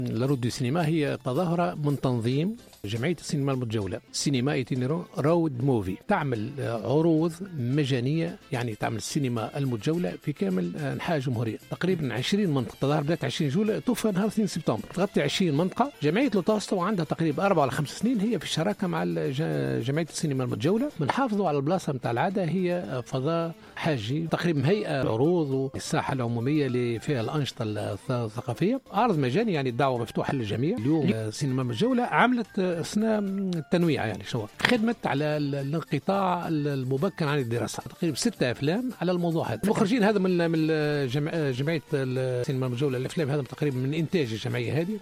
لارود دو سينما هي تظاهرة من تنظيم جمعية السينما المتجولة، سينما إيتينيرون رود موفي، تعمل عروض مجانية، يعني تعمل السينما المتجولة في كامل أنحاء الجمهورية، تقريبا 20 منطقة. تظاهر بدأت 20 جولة، توفى نهار 2 سبتمبر، تغطي 20 منطقة. جمعية لوتاستو عندها تقريبا 4 ولا 5 سنين هي في الشراكة مع جمعية السينما المتجولة، بنحافظوا على البلاصة نتاع العادة، هي فضاء حاجي تقريبا هيئة عروض والساحة العمومية اللي فيها الأنشطة الثقافية، عرض مجاني، يعني الدعوة مفتوحة للجميع. اليوم السينما المتجولة عملت أثناء التنويع، يعني شو خدمت على الانقطاع المبكر عن الدراسة، تقريبا 6 أفلام على الموضوع هذا. المخرجين هذا من جمعية السينما المتجولة، الأفلام هذا تقريبا من إنتاج الجمعية هذه.